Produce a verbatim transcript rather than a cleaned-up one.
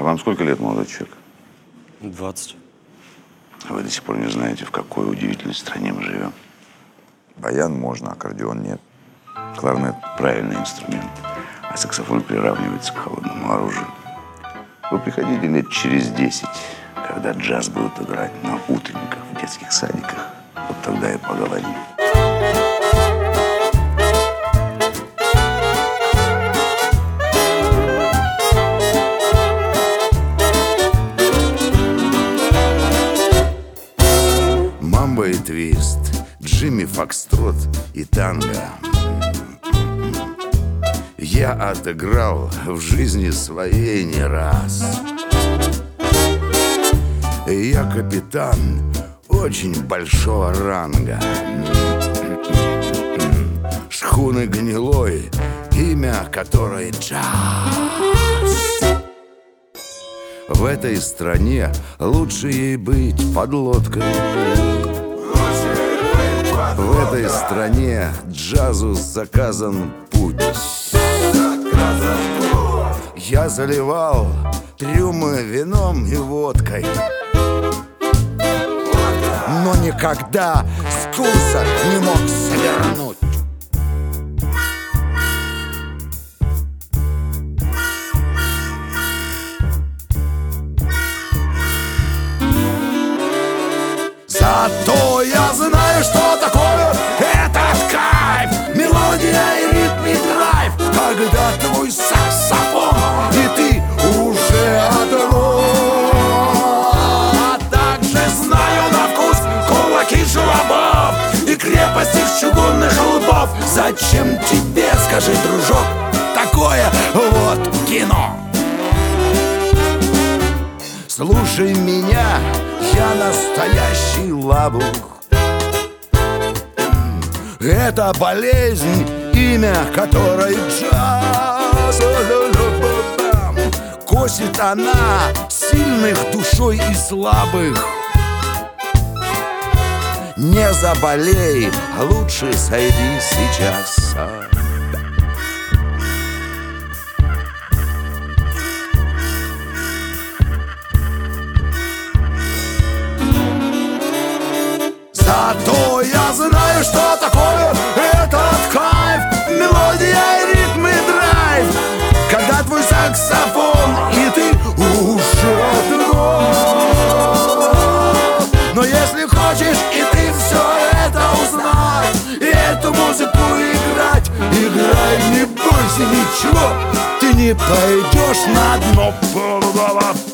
Вам сколько лет, молодой человек? двадцать. Вы до сих пор не знаете, в какой удивительной стране мы живем. Баян можно, аккордеон нет. Кларнет – правильный инструмент, а саксофон приравнивается к холодному оружию. Вы приходите лет через десять, когда джаз будут играть на утренниках в детских садиках. Вот тогда и поговорим. Мамбо и твист, Джимми Фокстрот и танго. Я отыграл в жизни своей не раз. Я капитан очень большого ранга. Шхуны гнилой, имя которой джаз. В этой стране лучше ей быть подлодкой. В этой стране джазу заказан путь. Я заливал трюмы вином и водкой, но никогда с курса не мог свернуть. Зато я знаю, что такое этот кайф. Мелодия и ритм и драйв, когда твой саксофон и ты уже отрок. А также знаю на вкус кулаки желобов и крепости чугунных лбов. Зачем тебе, скажи, дружок, такое вот кино? Слушай меня, я настоящий лабух. Это болезнь, имя которой джаз. Косит она сильных душой и слабых. Не заболей, лучше сойди сейчас. Зато я знаю, что такое этот кайф. Мелодия, и ритм и драйв, когда твой саксофон и ты уже друг. Но если хочешь и ты все это узнать, и эту музыку играть, играй, не бойся ничего, ты не пойдешь на дно.